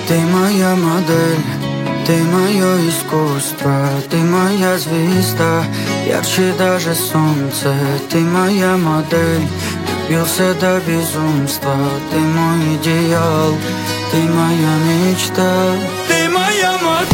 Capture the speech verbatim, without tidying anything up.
Ты моя модель, ты мое искусство, ты моя звезда, ярче даже солнце. Ты моя модель, влюбился до безумства. Ты мой идеал, ты моя мечта. Ты моя модель.